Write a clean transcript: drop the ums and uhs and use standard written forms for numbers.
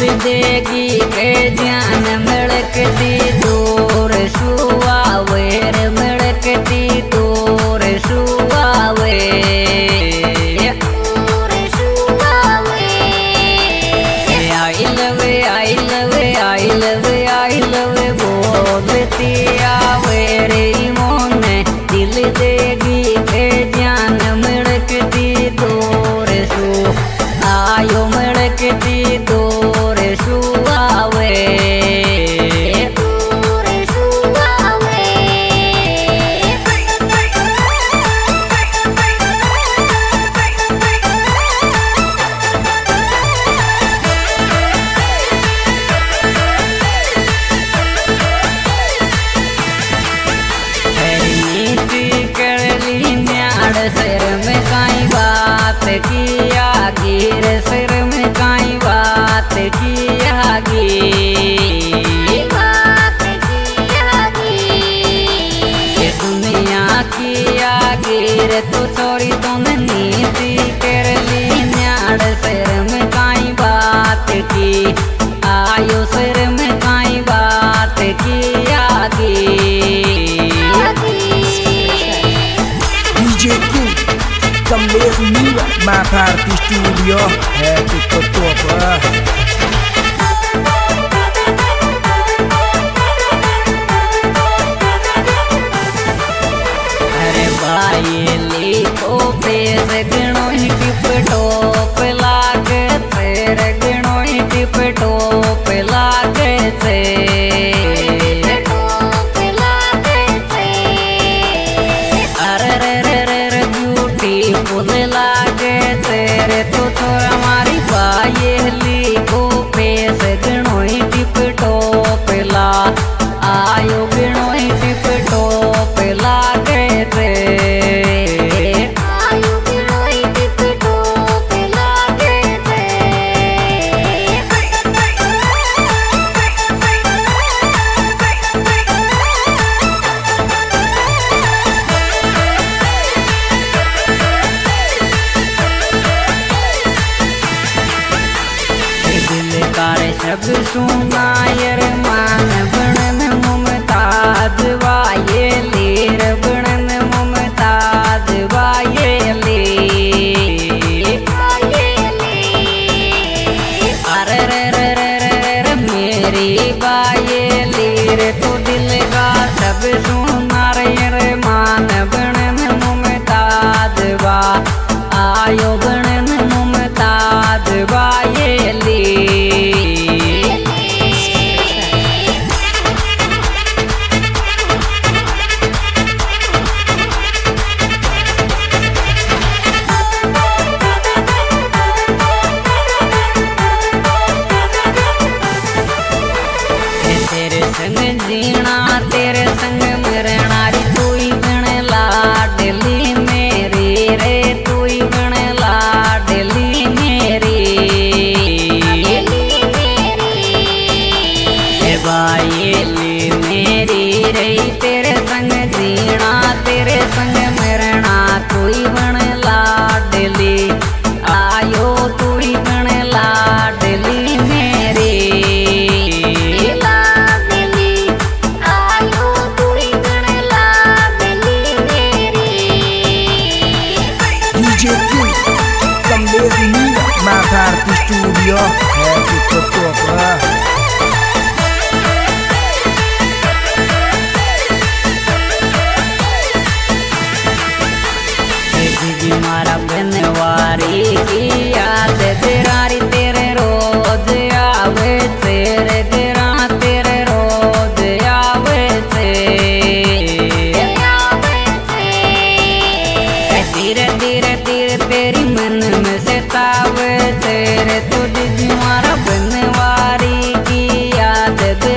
देगी के जान मिलकती दूर सुआवेर मिलकती दूर सुआवे I love I love I love I love बोलती आवे रे मोने दिल देगी के जान मिलकती दूर सु आयो मिलकती दूर सुआवे सिर में काई बात किया गिर सिर में काई बात किया दुनिया किया गिर तो छोड़ी तुम नीति कर ली न्याड़ सिर में काई बात की आयो सिर में काई बात किया Kembali semua Maparti Studio Happy Ketua अरे भाई लिखो पेश गणो ही टिप टोप लागे तेरे गणो ही टिप टोप लागे से अरे रे रे रे रे ब्यूटीफुल लागे तेरे तो हमारी भाई लिखो पेश गणो ही टिप टोप ला आयो गणो ही टिप टोप लागे सब सुनायर मान बनन मुमताज वाये लीर बनन मुमताज वाये ली अरे रे रे रे रे रे मेरी वाये लीर तो दिल का सब सुनायर मान बनन मुमताज वा आयो बनन मुमताज वाये ली संग जीना तेरे संग मरना री तू ही बन लाडली मेरी रे तू ही बन लाडली मेरी बायली मेरी रे तेरे संग जीना तेरे संग मरना तू ही बन लाडली आयो तू ही बन लाडली मेरी Maparti Studio Happy Ketua मारा बनवारी की याद तेरारी तेरे रोज आवे तेरे तेरा तेरे रोज आवे धीरे धीरे धीरे तेरी मन में सतावे तेरे तुझ